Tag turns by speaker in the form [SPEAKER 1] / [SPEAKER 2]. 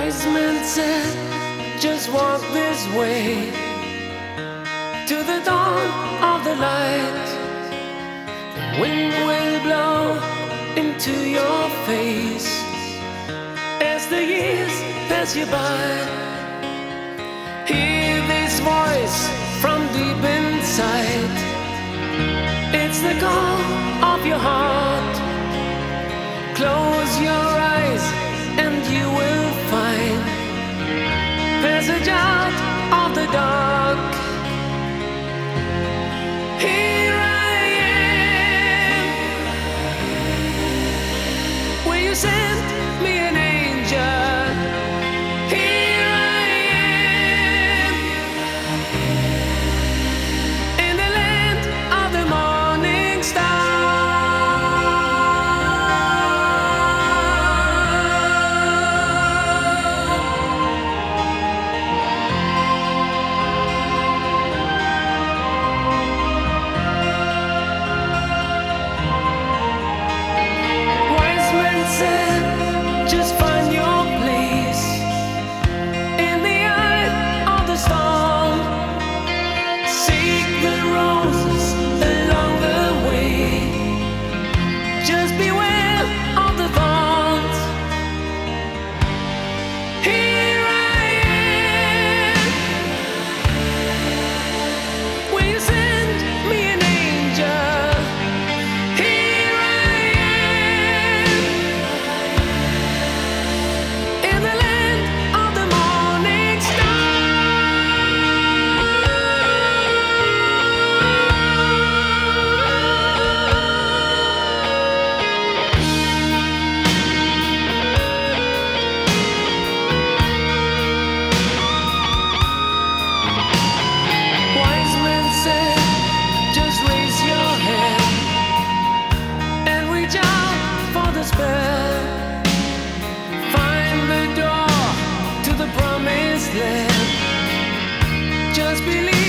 [SPEAKER 1] Wise men said, just walk this way to the dawn of the light. The wind will blow into your face as the years pass you by. Hear this voice from deep inside. It's the call of your heart. Close your eyes and you will find passage out of the dark. Here I am. Will you send me an angel? Here I am in the land of the morning star. Just find your place in the eye of the storm. Seek the roses along the way. Just beware of the thorns. Here I am. Will you send me an angel? Here I am in the land of the morning star. Wise men said, just raise your hand and reach out for the spell. Find the door to the promised land. Just believe.